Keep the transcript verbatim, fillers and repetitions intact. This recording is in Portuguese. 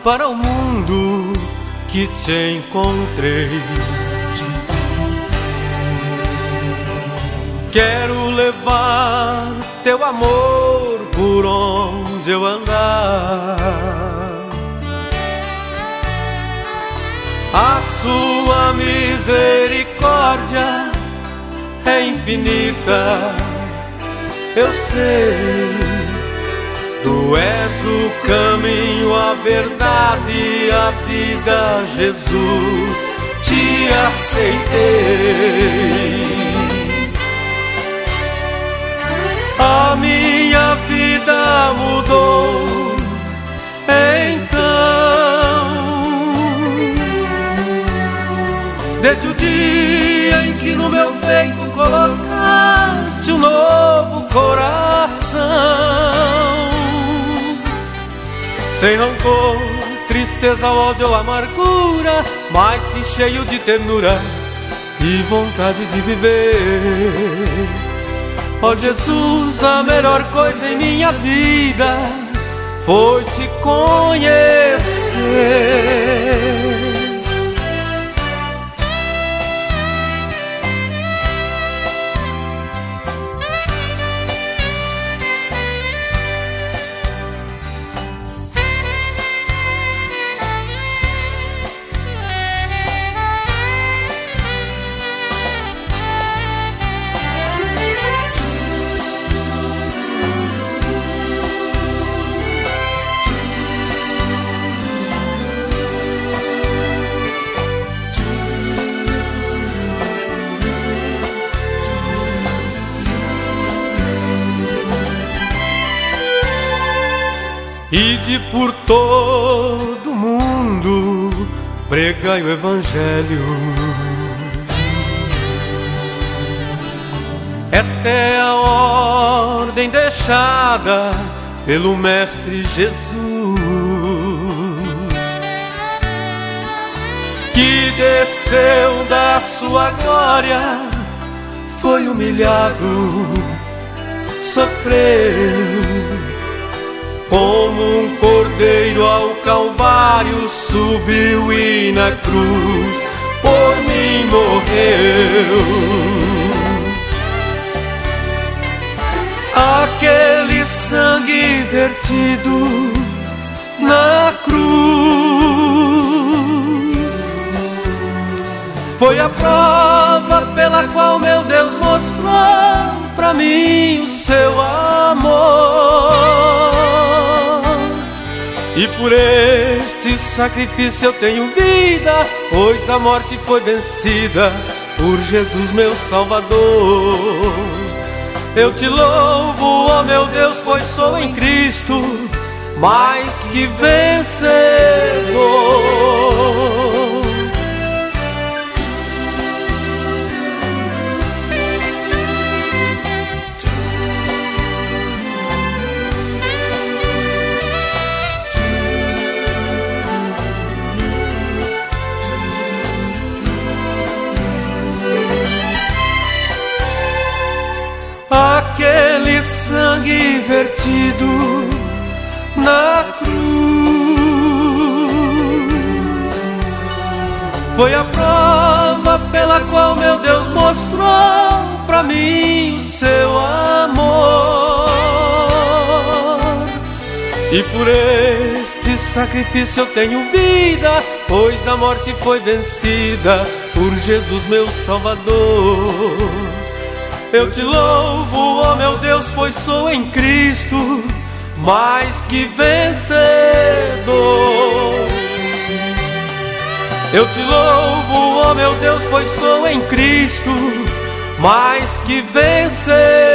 para o mundo que te encontrei. Quero levar teu amor por onde eu andar. A sua misericórdia é infinita, eu sei. Tu és o caminho, a verdade, a vida, Jesus, te aceitei. A minha vida mudou, então, desde o dia em que no meu peito colocaste um novo coração. Sem rancor, tristeza, ódio ou amargura, mas sim cheio de ternura e vontade de viver. Ó Jesus, a melhor coisa em minha vida foi te conhecer. Ide por todo mundo, pregai o Evangelho. Esta é a ordem deixada pelo Mestre Jesus, que desceu da sua glória, foi humilhado, sofreu. Como um cordeiro ao Calvário subiu e na cruz por mim morreu. Aquele sangue vertido na cruz foi a prova pela qual meu Deus mostrou pra mim o seu amor. E por este sacrifício eu tenho vida, pois a morte foi vencida por Jesus meu Salvador. Eu te louvo, ó meu Deus, pois sou em Cristo mais que vencedor. Aquele sangue vertido na cruz foi a prova pela qual meu Deus mostrou pra mim o seu amor. E por este sacrifício eu tenho vida, pois a morte foi vencida por Jesus meu Salvador. Eu te louvo, ó meu Deus, pois sou em Cristo mais que vencedor. Eu te louvo, ó meu Deus, pois sou em Cristo mais que vencedor.